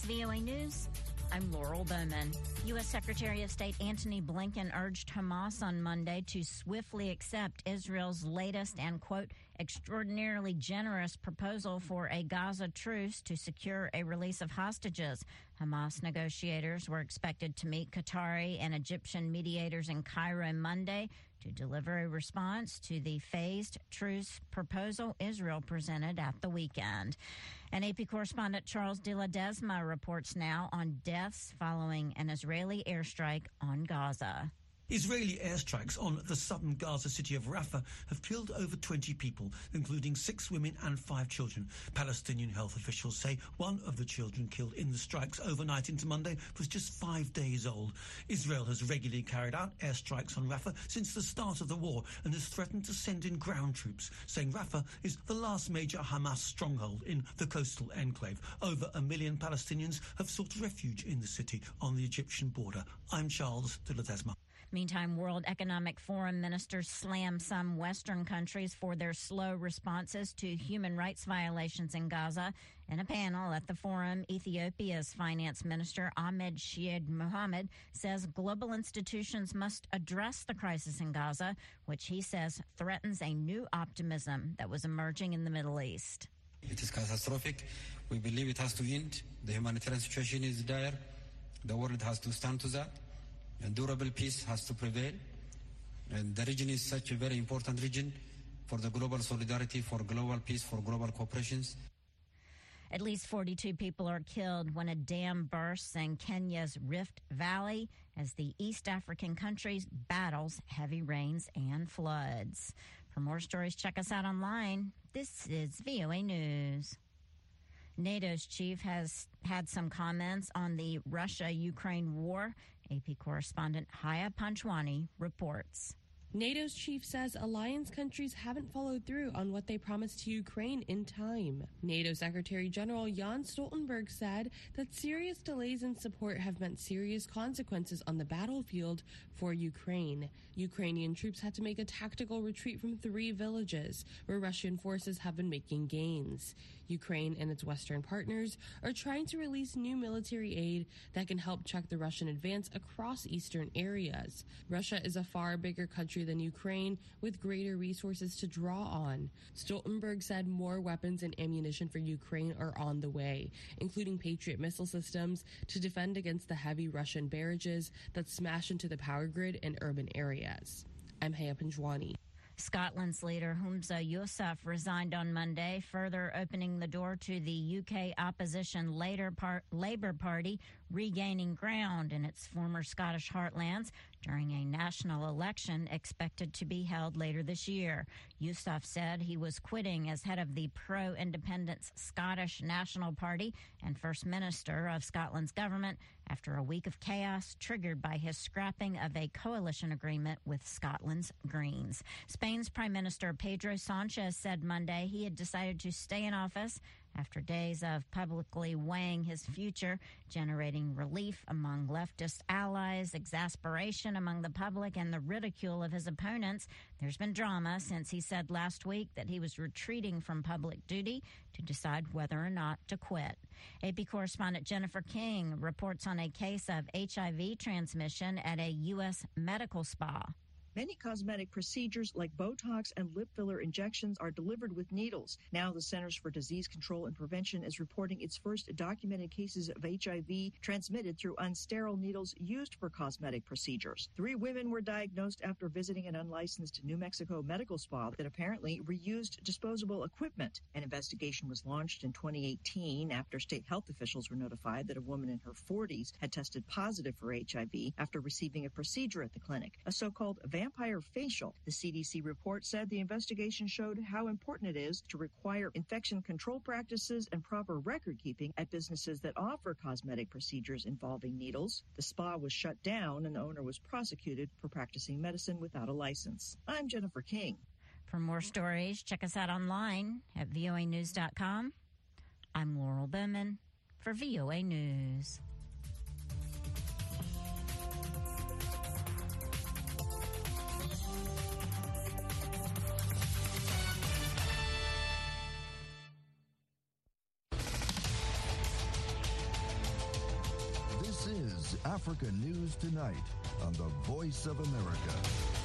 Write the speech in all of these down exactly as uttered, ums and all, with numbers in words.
V O A News. I'm Laurel Bowman. U S. Secretary of State Antony Blinken urged Hamas on Monday to swiftly accept Israel's latest and, quote, extraordinarily generous proposal for a Gaza truce to secure a release of hostages. Hamas negotiators were expected to meet Qatari and Egyptian mediators in Cairo Monday to deliver a response to the phased truce proposal Israel presented at the weekend. And A P correspondent Charles de la Desma reports now on deaths following an Israeli airstrike on Gaza. Israeli airstrikes on the southern Gaza city of Rafah have killed over twenty people, including six women and five children. Palestinian health officials say one of the children killed in the strikes overnight into Monday was just five days old. Israel has regularly carried out airstrikes on Rafah since the start of the war and has threatened to send in ground troops, saying Rafah is the last major Hamas stronghold in the coastal enclave. Over a million Palestinians have sought refuge in the city on the Egyptian border. I'm Charles de la Desma. Meantime, World Economic Forum ministers slam some Western countries for their slow responses to human rights violations in Gaza. In a panel at the forum, Ethiopia's finance minister Ahmed Shide Mohammed says global institutions must address the crisis in Gaza, which he says threatens a new optimism that was emerging in the Middle East. It is catastrophic. We believe it has to end. The humanitarian situation is dire. The world has to stand to that. And durable peace has to prevail. And the region is such a very important region for the global solidarity, for global peace, for global cooperations. At least forty-two people are killed when a dam bursts in Kenya's Rift Valley as the East African country battles heavy rains and floods. For more stories, check us out online. This is V O A News. NATO's chief has had some comments on the Russia-Ukraine war. A P correspondent Haya Panchwani reports. NATO's chief says alliance countries haven't followed through on what they promised to Ukraine in time. NATO Secretary General Jens Stoltenberg said that serious delays in support have meant serious consequences on the battlefield for Ukraine. Ukrainian troops had to make a tactical retreat from three villages where Russian forces have been making gains. Ukraine and its Western partners are trying to release new military aid that can help check the Russian advance across eastern areas. Russia is a far bigger country than Ukraine, with greater resources to draw on. Stoltenberg said more weapons and ammunition for Ukraine are on the way, including Patriot missile systems to defend against the heavy Russian barrages that smash into the power grid in urban areas. I'm Haya Panjwani. Scotland's leader Humza Yousaf resigned on Monday, further opening the door to the U K opposition Labour Party regaining ground in its former Scottish heartlands during a national election expected to be held later this year. Yousaf said he was quitting as head of the pro-independence Scottish National Party and First Minister of Scotland's government after a week of chaos triggered by his scrapping of a coalition agreement with Scotland's Greens. Spain's Prime Minister Pedro Sanchez said Monday he had decided to stay in office after days of publicly weighing his future, generating relief among leftist allies, exasperation among the public, and the ridicule of his opponents. There's been drama since he said last week that he was retreating from public duty to decide whether or not to quit. A P correspondent Jennifer King reports on a case of H I V transmission at a U S medical spa. Many cosmetic procedures like Botox and lip filler injections are delivered with needles. Now the Centers for Disease Control and Prevention is reporting its first documented cases of H I V transmitted through unsterile needles used for cosmetic procedures. Three women were diagnosed after visiting an unlicensed New Mexico medical spa that apparently reused disposable equipment. An investigation was launched in twenty eighteen after state health officials were notified that a woman in her forties had tested positive for H I V after receiving a procedure at the clinic, a so-called vampire facial. The C D C report said the investigation showed how important it is to require infection control practices and proper record keeping at businesses that offer cosmetic procedures involving needles. The spa was shut down and the owner was prosecuted for practicing medicine without a license. I'm Jennifer King. For more stories, check us out online at V O A news dot com. I'm Laurel Bowman for V O A News. Africa News Tonight on the Voice of America.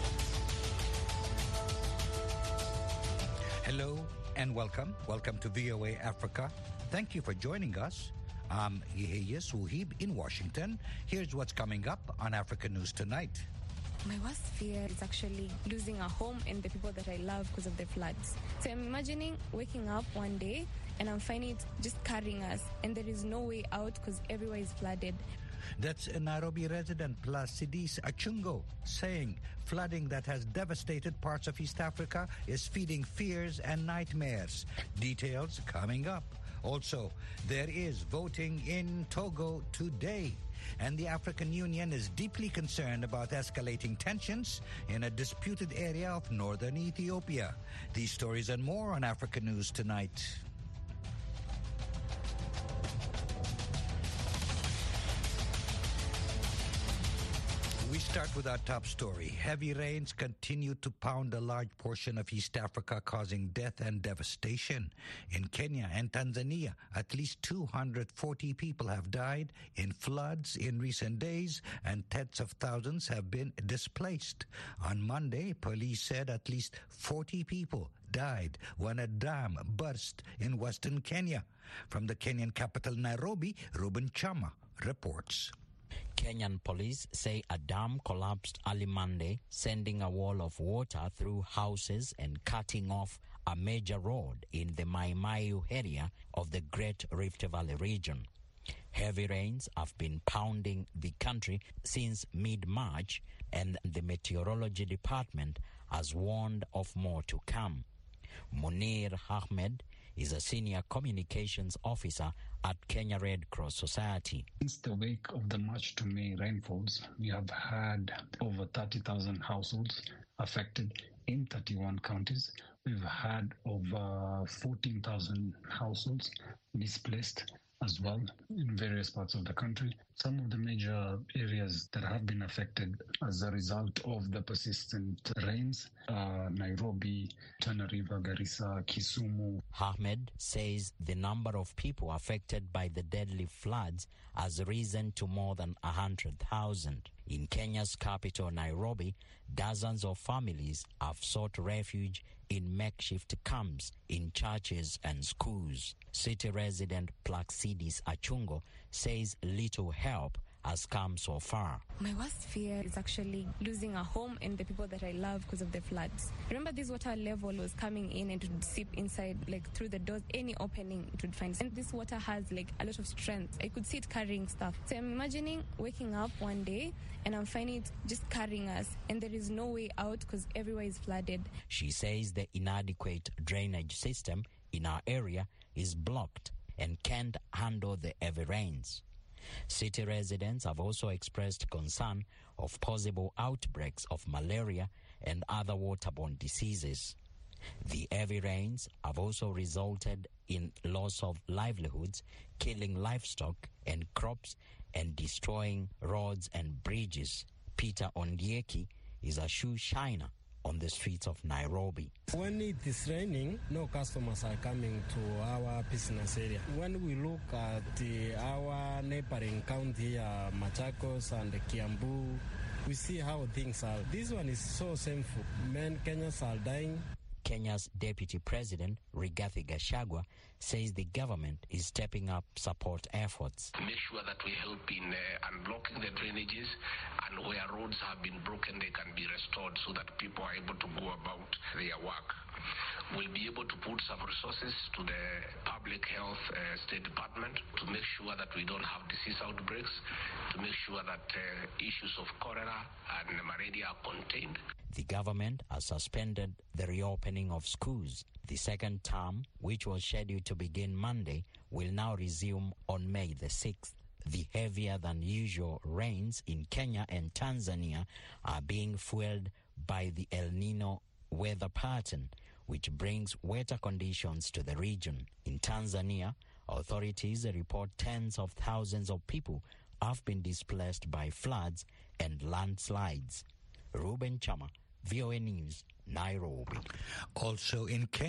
Hello and welcome. Welcome to V O A Africa. Thank you for joining us. I'm Yehia Suhib in Washington. Here's what's coming up on Africa News Tonight. My worst fear is actually losing a home and the people that I love because of the floods. So I'm imagining waking up one day and I'm finding it just carrying us and there is no way out because everywhere is flooded. That's a Nairobi resident Placidis Achungo saying flooding that has devastated parts of East Africa is feeding fears and nightmares. Details coming up. Also, there is voting in Togo today. And the African Union is deeply concerned about escalating tensions in a disputed area of northern Ethiopia. These stories and more on Africa News Tonight. We start with our top story. Heavy rains continue to pound a large portion of East Africa, causing death and devastation. In Kenya and Tanzania, at least two hundred forty people have died in floods in recent days, and tens of thousands have been displaced. On Monday, police said at least forty people died when a dam burst in western Kenya. From the Kenyan capital, Nairobi, Ruben Chama reports. Kenyan police say a dam collapsed early Monday, sending a wall of water through houses and cutting off a major road in the Mai Mahiu area of the Great Rift Valley region. Heavy rains have been pounding the country since mid-March, and the Meteorology Department has warned of more to come. Munir Ahmed is a senior communications officer at Kenya Red Cross Society. Since the wake of the March to May rainfalls, we have had over thirty thousand households affected in thirty-one counties. We've had over fourteen thousand households displaced as well in various parts of the country. Some of the major areas that have been affected as a result of the persistent rains are Nairobi, Tana River, Garissa, Kisumu. Ahmed says the number of people affected by the deadly floods has risen to more than one hundred thousand. In Kenya's capital, Nairobi, dozens of families have sought refuge in makeshift camps in churches and schools. City resident Placidis Achungo says little help has come so far. My worst fear is actually losing a home and the people that I love because of the floods. Remember, this water level was coming in and it would seep inside, like through the doors, any opening it would find. And this water has like a lot of strength. I could see it carrying stuff. So I'm imagining waking up one day and I'm finding it just carrying us and there is no way out because everywhere is flooded. She says the inadequate drainage system in our area is blocked and can't handle the heavy rains. City residents have also expressed concern of possible outbreaks of malaria and other waterborne diseases. The heavy rains have also resulted in loss of livelihoods, killing livestock and crops, and destroying roads and bridges. Peter Ondieki is a shoe shiner on the streets of Nairobi. When it is raining, no customers are coming to our business area. When we look at the, our neighboring county, uh, Machakos and Kiambu, we see how things are. This one is so shameful. Men Kenyans are dying. Kenya's Deputy President, Rigathi Gachagua, says the government is stepping up support efforts. Make sure that we help in uh, unblocking the drainages, and where roads have been broken, they can be restored so that people are able to go about their work. We'll be able to put some resources to the Public Health uh, State Department to make sure that we don't have disease outbreaks, to make sure that uh, issues of cholera and malaria are contained. The government has suspended the reopening of schools. The second term, which was scheduled to begin Monday, will now resume on May the sixth. The heavier than usual rains in Kenya and Tanzania are being fueled by the El Nino weather pattern, which brings wetter conditions to the region. In Tanzania, authorities report tens of thousands of people have been displaced by floods and landslides. Ruben Chama, V O A News, Nairobi. Also in Kenya,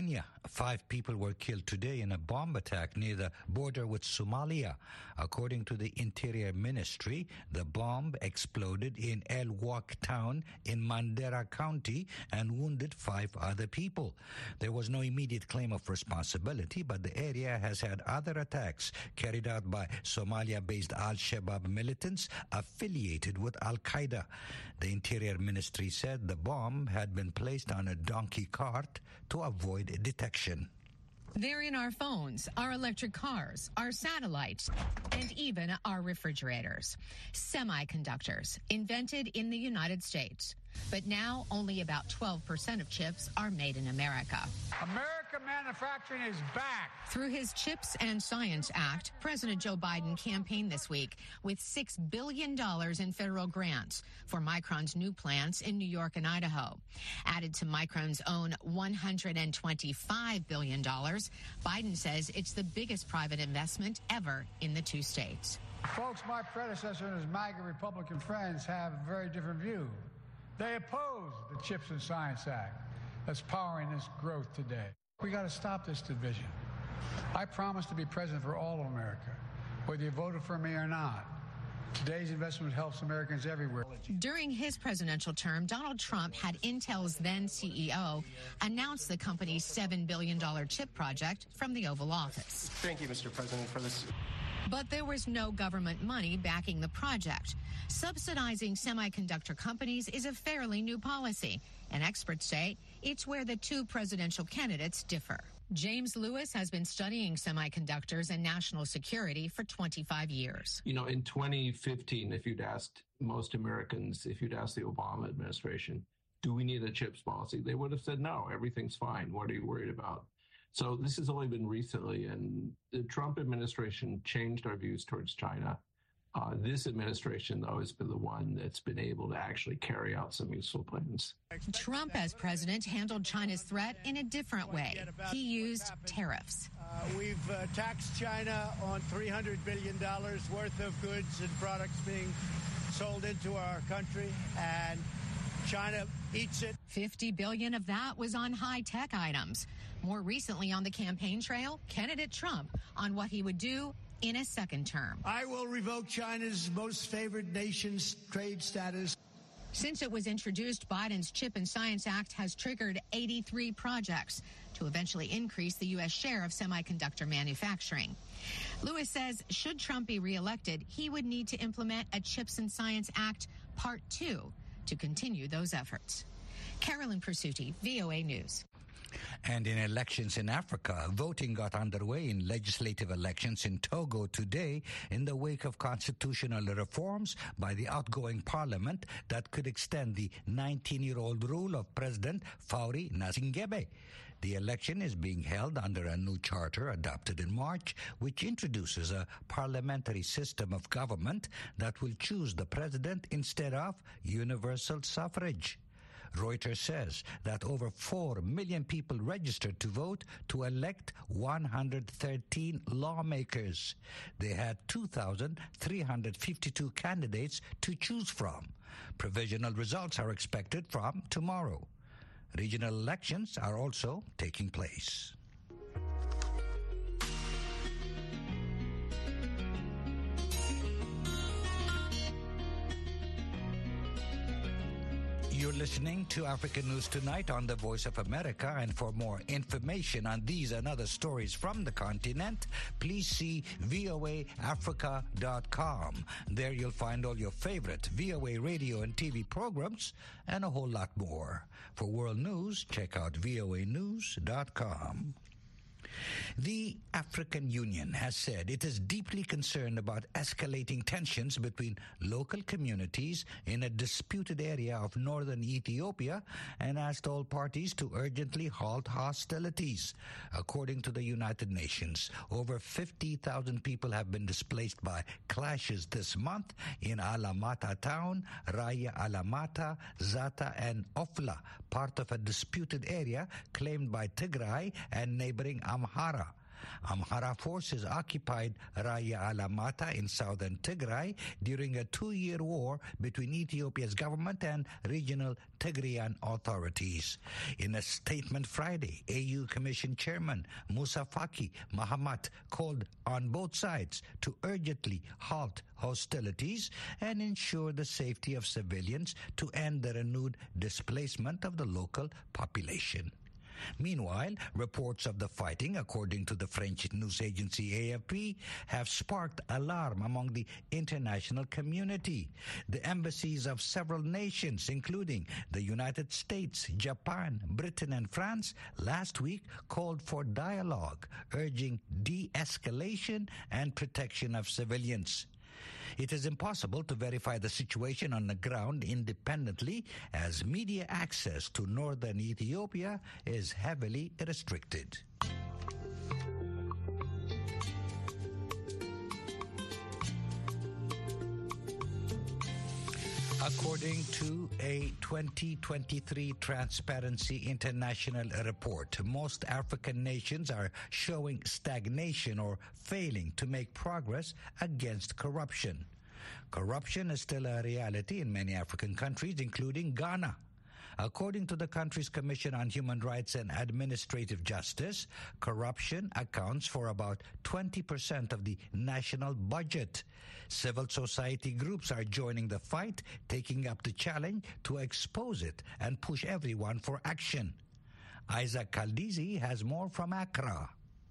Five people were killed today in a bomb attack near the border with Somalia. According to the Interior Ministry, the bomb exploded in El Wak town in Mandera County and wounded five other people. There was no immediate claim of responsibility, but the area has had other attacks carried out by Somalia-based Al-Shabaab militants affiliated with Al-Qaeda. The Interior Ministry said the bomb had been placed on a donkey cart to avoid detection. They're in our phones, our electric cars, our satellites, and even our refrigerators. Semiconductors, invented in the United States. But now only about twelve percent of chips are made in America. American manufacturing is back. Through his CHIPS and Science Act, President Joe Biden campaigned this week with six billion dollars in federal grants for Micron's new plants in New York and Idaho. Added to Micron's own one hundred twenty-five billion dollars, Biden says it's the biggest private investment ever in the two states. Folks, my predecessor and his MAGA Republican friends have a very different view. They oppose the CHIPS and Science Act that's powering this growth today. We got to stop this division. I promise to be president for all of America, whether you voted for me or not. Today's investment helps Americans everywhere. During his presidential term, Donald Trump had Intel's then C E O announce the company's seven billion dollars chip project from the Oval Office. Thank you, Mister President, for this. But there was no government money backing the project. Subsidizing semiconductor companies is a fairly new policy, and experts say it's where the two presidential candidates differ. James Lewis has been studying semiconductors and national security for twenty-five years. You know, in twenty fifteen, if you'd asked most Americans, if you'd asked the Obama administration, do we need a CHIPS policy? They would have said, no, everything's fine. What are you worried about? So this has only been recently, and the Trump administration changed our views towards China. Uh, this administration, though, has been the one that's been able to actually carry out some useful plans. Trump, as president, handled China's threat in a different way. He used tariffs. Uh, we've uh, taxed China on three hundred billion dollars worth of goods and products being sold into our country, and China eats it. fifty billion dollars of that was on high-tech items. More recently on the campaign trail, candidate Trump on what he would do in a second term. I will revoke China's most favored nation's trade status. Since it was introduced, Biden's Chip and Science Act has triggered eighty-three projects to eventually increase the U S share of semiconductor manufacturing. Lewis says should Trump be reelected, he would need to implement a Chips and Science Act Part two to continue those efforts. Carolyn Pursuti, V O A News. And in elections in Africa, voting got underway in legislative elections in Togo today in the wake of constitutional reforms by the outgoing parliament that could extend the nineteen-year-old rule of President Faure Gnassingbé. The election is being held under a new charter adopted in March, which introduces a parliamentary system of government that will choose the president instead of universal suffrage. Reuters says that over four million people registered to vote to elect one hundred thirteen lawmakers. They had two thousand three hundred fifty-two candidates to choose from. Provisional results are expected from tomorrow. Regional elections are also taking place. You're listening to African News Tonight on the Voice of America, and for more information on these and other stories from the continent, please see V O A Africa dot com. There you'll find all your favorite V O A radio and T V programs and a whole lot more. For world news, check out V O A news dot com. The African Union has said it is deeply concerned about escalating tensions between local communities in a disputed area of northern Ethiopia and asked all parties to urgently halt hostilities. According to the United Nations, over fifty thousand people have been displaced by clashes this month in Alamata town, Raya Alamata, Zata, and Ofla, part of a disputed area claimed by Tigray and neighboring Amhara. Amhara forces occupied Raya Alamata in southern Tigray during a two-year war between Ethiopia's government and regional Tigrayan authorities. In a statement Friday, A U Commission Chairman Musa Faki Mahamat called on both sides to urgently halt hostilities and ensure the safety of civilians to end the renewed displacement of the local population. Meanwhile, reports of the fighting, according to the French news agency A F P, have sparked alarm among the international community. The embassies of several nations, including the United States, Japan, Britain, and France, last week called for dialogue, urging de-escalation and protection of civilians. It is impossible to verify the situation on the ground independently, as media access to northern Ethiopia is heavily restricted. According to a twenty twenty-three Transparency International report, most African nations are showing stagnation or failing to make progress against corruption. Corruption is still a reality in many African countries, including Ghana. According to the country's Commission on Human Rights and Administrative Justice, corruption accounts for about twenty percent of the national budget. Civil society groups are joining the fight, taking up the challenge to expose it and push everyone for action. Isaac Kaldizi has more from Accra.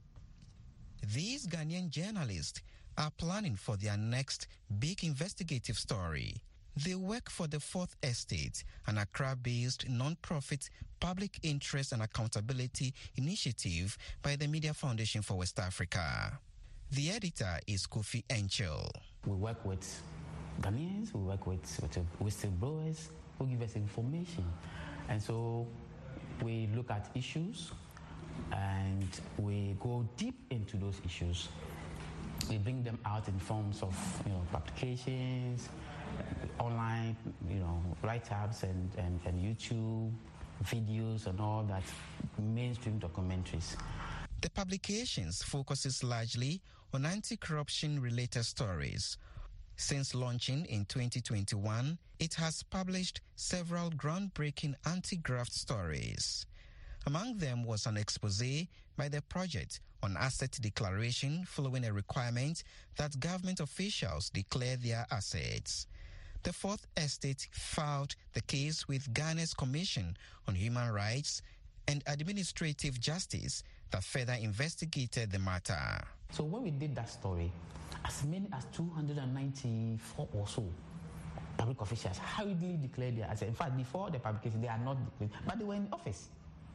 These Ghanaian journalists are planning for their next big investigative story. They work for the Fourth Estate, an Accra-based non-profit public interest and accountability initiative by the Media Foundation for West Africa. The editor is Kofi Enchel. We work with Ghanaians, we work with, with whistleblowers who give us information. And so we look at issues and we go deep into those issues. We bring them out in forms of, you know, publications, online, you know, write-ups and, and, and YouTube videos and all that, mainstream documentaries. The publications focuses largely on anti-corruption related stories. Since launching in twenty twenty-one, it has published several groundbreaking anti-graft stories. Among them was an expose by the project on asset declaration following a requirement that government officials declare their assets. The Fourth Estate filed the case with Ghana's Commission on Human Rights and Administrative Justice that further investigated the matter. So when we did that story, as many as two hundred ninety-four or so public officials hurriedly declared their assets. In fact, before the publication, they are not declared, but they were in office.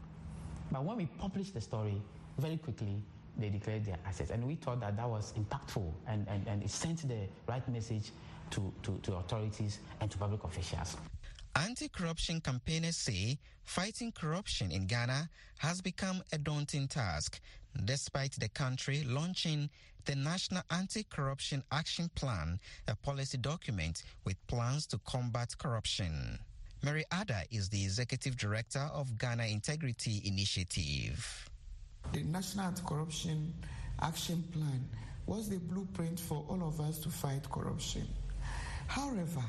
But when we published the story, very quickly, they declared their assets. And we thought that that was impactful and, and, and it sent the right message to, to, to authorities and to public officials. Anti-corruption campaigners say fighting corruption in Ghana has become a daunting task, despite the country launching the National Anti-Corruption Action Plan, a policy document with plans to combat corruption. Mary Ada is the Executive Director of Ghana Integrity Initiative. The National Anti-Corruption Action Plan was the blueprint for all of us to fight corruption. However,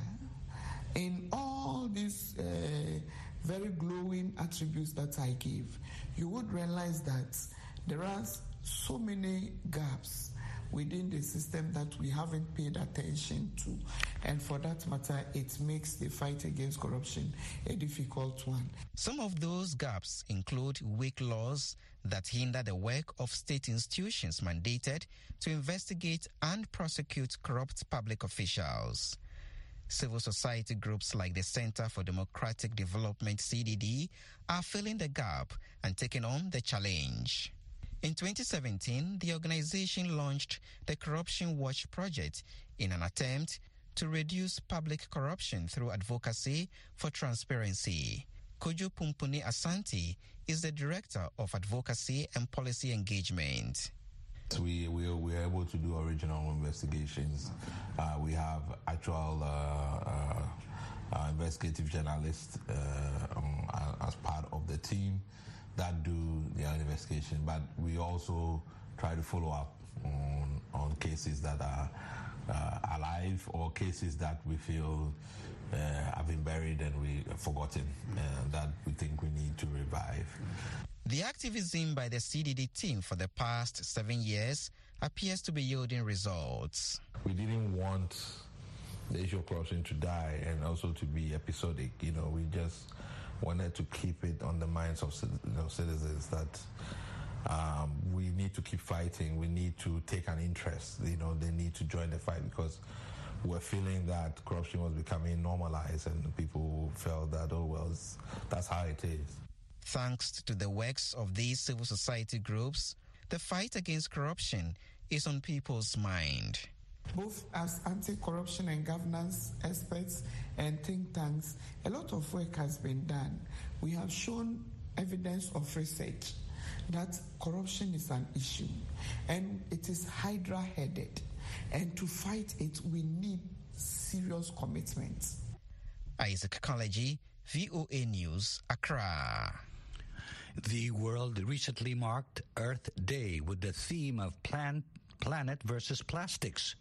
in all these uh, very glowing attributes that I gave, you would realize that there are so many gaps within the system that we haven't paid attention to. And for that matter, it makes the fight against corruption a difficult one. Some of those gaps include weak laws that hinder the work of state institutions mandated to investigate and prosecute corrupt public officials. Civil society groups like the Center for Democratic Development, C D D, are filling the gap and taking on the challenge. In twenty seventeen, the organization launched the Corruption Watch Project in an attempt to reduce public corruption through advocacy for transparency. Kojo Pumpuni Asante is the Director of Advocacy and Policy Engagement. We, we, we are able to do original investigations. Uh, we have actual uh, uh, uh, investigative journalists uh, um, as part of the team that do their investigation, but we also try to follow up on, on cases that are uh, alive or cases that we feel uh, have been buried and we forgotten uh, that we think we need to revive. The activism by the C D D team for the past seven years appears to be yielding results. We didn't want the issue of corruption to die and also to be episodic. You know, we just wanted to keep it on the minds of you know, citizens that um, we need to keep fighting. We need to take an interest. You know, they need to join the fight because we're feeling that corruption was becoming normalized and people felt that, oh, well, that's how it is. Thanks to the works of these civil society groups, the fight against corruption is on people's mind. Both as anti-corruption and governance experts and think tanks, a lot of work has been done. We have shown evidence of research that corruption is an issue and it is hydra-headed. And to fight it, we need serious commitment. Isaac Kalaji, V O A News, Accra. The world recently marked Earth Day with the theme of plan- planet versus plastics.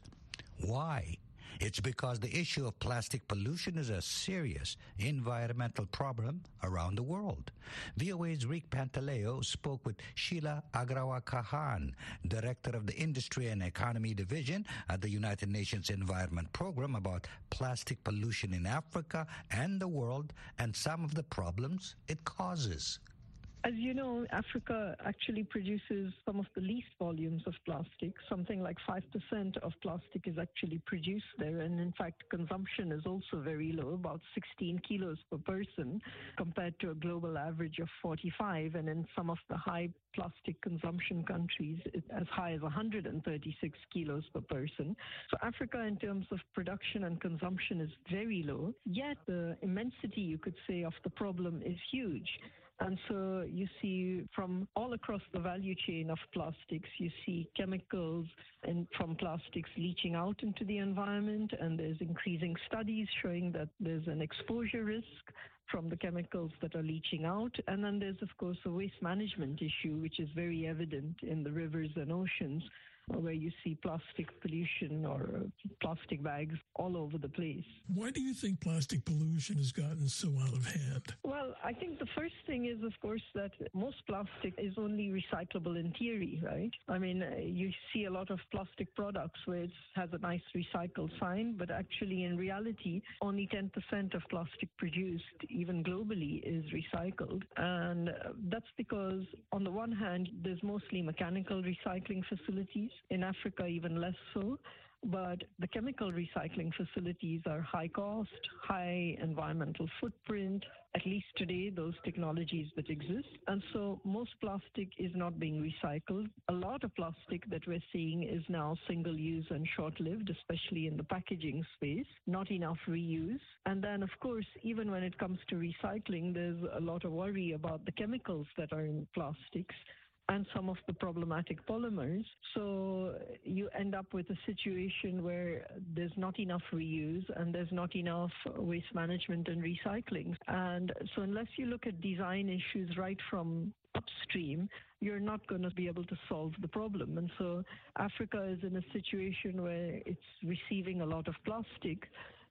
Why? It's because the issue of plastic pollution is a serious environmental problem around the world. V O A's Rick Pantaleo spoke with Sheila Agrawal-Kahan, Director of the Industry and Economy Division at the United Nations Environment Program, about plastic pollution in Africa and the world and some of the problems it causes. As you know, Africa actually produces some of the least volumes of plastic. Something like five percent of plastic is actually produced there. And in fact, consumption is also very low, about sixteen kilos per person, compared to a global average of forty-five. And in some of the high plastic consumption countries, it's as high as one hundred thirty-six kilos per person. So Africa, in terms of production and consumption, is very low. Yet the immensity, you could say, of the problem is huge. And so you see from all across the value chain of plastics, you see chemicals and from plastics leaching out into the environment, and there's increasing studies showing that there's an exposure risk from the chemicals that are leaching out. And then there's, of course, a waste management issue, which is very evident in the rivers and oceans, where you see plastic pollution or plastic bags all over the place. Why do you think plastic pollution has gotten so out of hand? Well, I think the first thing is, of course, that most plastic is only recyclable in theory, right? I mean, you see a lot of plastic products where it has a nice recycle sign, but actually in reality, only ten percent of plastic produced, even globally, is recycled. And that's because, on the one hand, there's mostly mechanical recycling facilities. In Africa, even less so. But the chemical recycling facilities are high cost, high environmental footprint, at least today, those technologies that exist. And so most plastic is not being recycled. A lot of plastic that we're seeing is now single-use and short-lived, especially in the packaging space, not enough reuse. And then, of course, even when it comes to recycling, there's a lot of worry about the chemicals that are in plastics and some of the problematic polymers. So you end up with a situation where there's not enough reuse and there's not enough waste management and recycling. And so unless you look at design issues right from upstream, you're not going to be able to solve the problem. And so Africa is in a situation where it's receiving a lot of plastic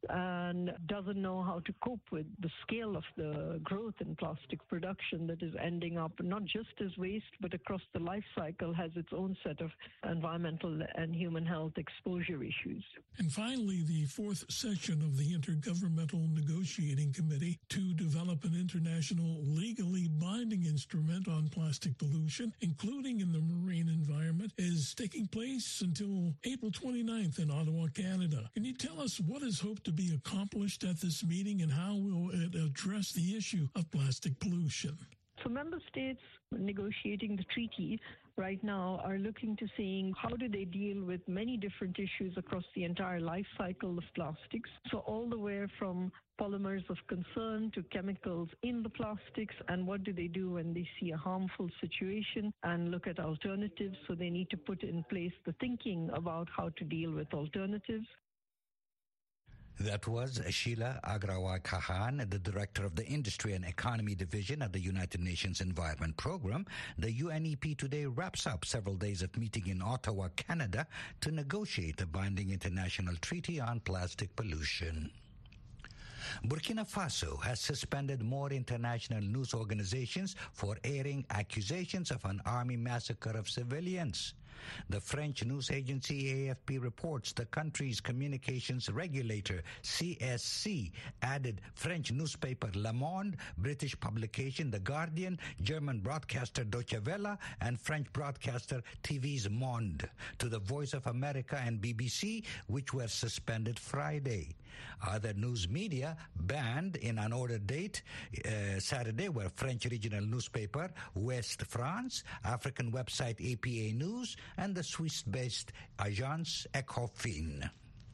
and doesn't know how to cope with the scale of the growth in plastic production that is ending up not just as waste, but across the life cycle has its own set of environmental and human health exposure issues. And finally, the fourth session of the Intergovernmental Negotiating Committee to develop an international legally binding instrument on plastic pollution, including in the marine environment, is taking place until April twenty-ninth in Ottawa, Canada. Can you tell us what is hoped to be accomplished at this meeting and how will it address the issue of plastic pollution? So member states negotiating the treaty right now are looking to seeing how do they deal with many different issues across the entire life cycle of plastics. So all the way from polymers of concern to chemicals in the plastics, and what do they do when they see a harmful situation and look at alternatives. So they need to put in place the thinking about how to deal with alternatives. That was Sheila Agrawal Kahan, the director of the Industry and Economy Division at the United Nations Environment Program. The U N E P today wraps up several days of meeting in Ottawa, Canada, to negotiate a binding international treaty on plastic pollution. Burkina Faso has suspended more international news organizations for airing accusations of an army massacre of civilians. The French news agency A F P reports the country's communications regulator, C S C, added French newspaper Le Monde, British publication The Guardian, German broadcaster Deutsche Welle, and French broadcaster T V's Monde to the Voice of America and B B C, which were suspended Friday. Other news media banned in an ordered date uh, Saturday were French regional newspaper Ouest France, African website A P A News, and the Swiss-based Agence Ecofin.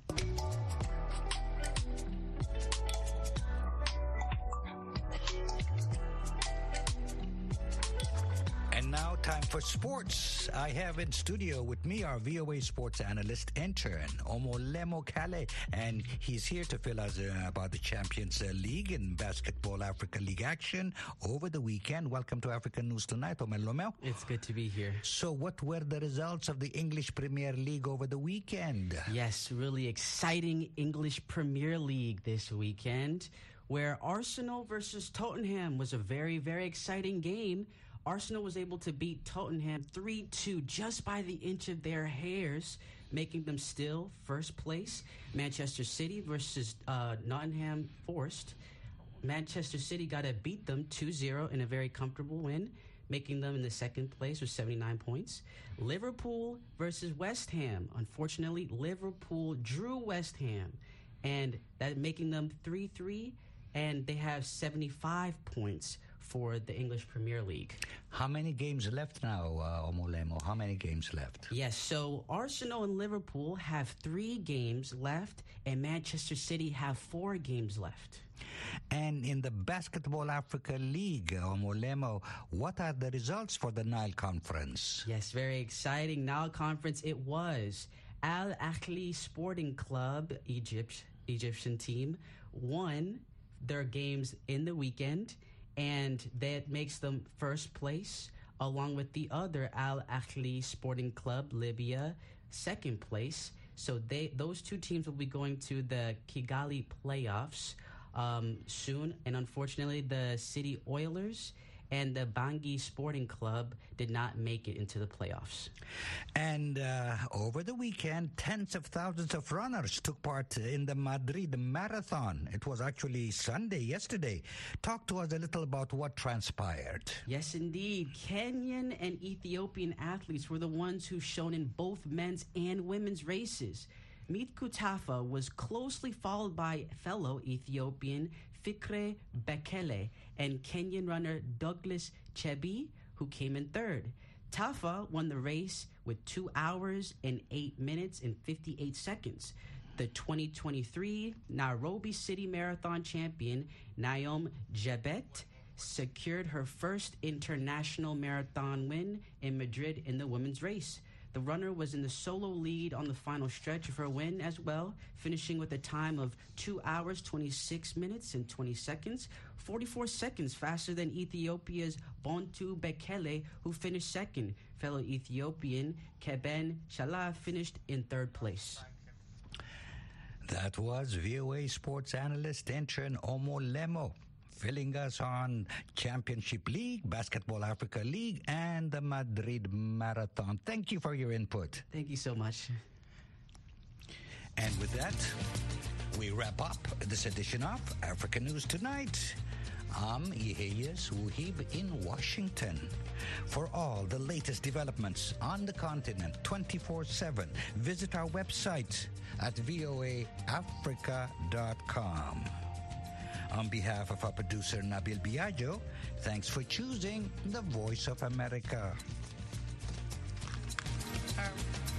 And now, time for sports. I have in studio with me our V O A sports analyst intern, Omolemo Kale, and he's here to fill us uh, about the Champions uh, League in Basketball Africa League action over the weekend. Welcome to African News Tonight, Omolemo. It's good to be here. So what were the results of the English Premier League over the weekend? Yes, really exciting English Premier League this weekend, where Arsenal versus Tottenham was a very, very exciting game. Arsenal was able to beat Tottenham three two just by the inch of their hairs, making them still first place. Manchester City versus uh, Nottingham Forest. Manchester City got to beat them two zero in a very comfortable win, making them in the second place with seventy-nine points. Liverpool versus West Ham. Unfortunately, Liverpool drew West Ham, and that making them three three, and they have seventy-five points for the English Premier League. How many games left now, uh, Omolemo? How many games left? Yes, so Arsenal and Liverpool have three games left, and Manchester City have four games left. And in the Basketball Africa League, Omolemo, what are the results for the Nile Conference? Yes, very exciting. Nile Conference, it was Al Ahly Sporting Club, Egypt, Egyptian team, won their games in the weekend, and that makes them first place, along with the other Al Ahly Sporting Club, Libya, second place. So they those two teams will be going to the Kigali playoffs um, soon. And unfortunately, the City Oilers and the Bangui Sporting Club did not make it into the playoffs. And uh, over the weekend, tens of thousands of runners took part in the Madrid Marathon. It was actually Sunday, yesterday. Talk to us a little about what transpired. Yes, indeed. Kenyan and Ethiopian athletes were the ones who shone in both men's and women's races. Mitku Tafa was closely followed by fellow Ethiopian Fikre Bekele and Kenyan runner Douglas Chebi, who came in third. Tafa won the race with two hours and eight minutes and fifty-eight seconds. The twenty twenty-three Nairobi City Marathon champion Naomi Jebet secured her first international marathon win in Madrid in the women's race. The runner was in the solo lead on the final stretch of her win as well, finishing with a time of two hours, twenty-six minutes and twenty seconds, forty-four seconds faster than Ethiopia's Bontu Bekele, who finished second. Fellow Ethiopian Keben Shalah finished in third place. That was V O A sports analyst intern Omolemo, filling us on Championship League, Basketball Africa League, and the Madrid Marathon. Thank you for your input. Thank you so much. And with that, we wrap up this edition of African News Tonight. I'm Yeheyes Wuhib in Washington. For all the latest developments on the continent twenty-four seven, visit our website at V O A Africa dot com. On behalf of our producer, Nabil Biagio, thanks for choosing the Voice of America. Um.